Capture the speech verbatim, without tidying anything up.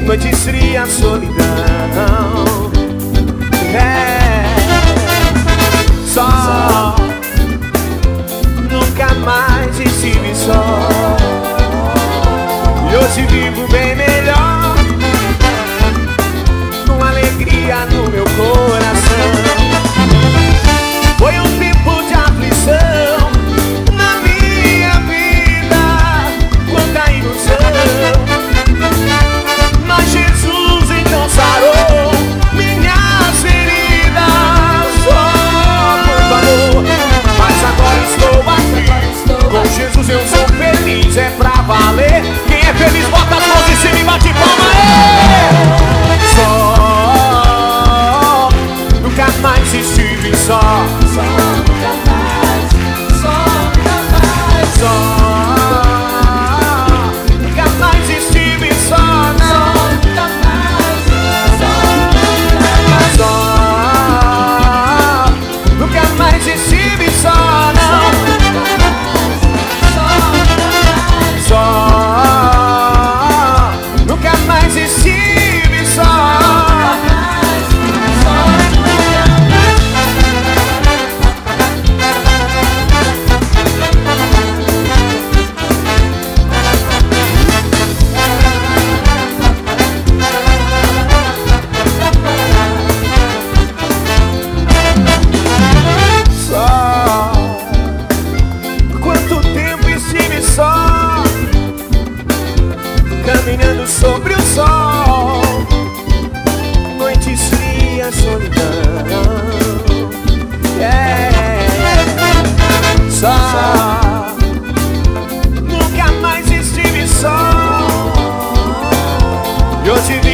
noites frias, solidão. É, só, nunca mais estive só. E hoje vivo bem melhor, com alegria no meu coração. Foi um tempo de aflição na minha vida, quanta ilusão. Mas Jesus então sarou minhas feridas, só por favor. Mas agora estou aqui, com Jesus eu sou feliz, é pra valer. Quem é feliz bota as mãos em cima e bate palma. Só, nunca mais estive só. Só, nunca mais, só, nunca mais. Só, nunca mais estive só, não. Nunca mais, só, nunca mais estive só, não. Só, nunca mais estive só. Caminhando sobre o sol, noites frias, solidão. Yeah. Só, nunca mais estive só. E hoje